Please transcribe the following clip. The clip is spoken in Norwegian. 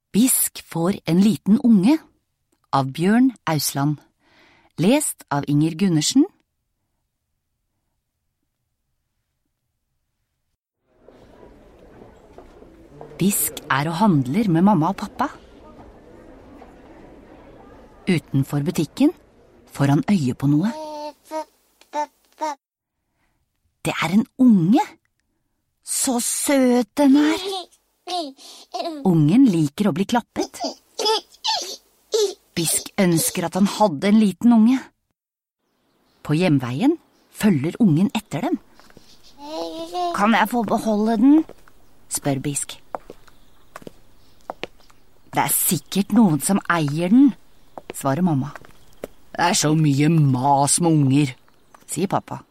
Bisk får en liten unge av Bjørn Ausland. Lest av Inger Gundersen. Bisk og handler med mamma og pappa. Utenfor butikken får han øye på noe. Det en unge. Så søt den Ungen liker å bli klappet. Bisk ønsker at han hadde en liten unge. På hjemveien følger ungen etter dem. Kan jeg få beholde den? Spør Bisk. Det sikkert noen som eier den, svarer mamma. Det så mye mas med unger, sier pappa.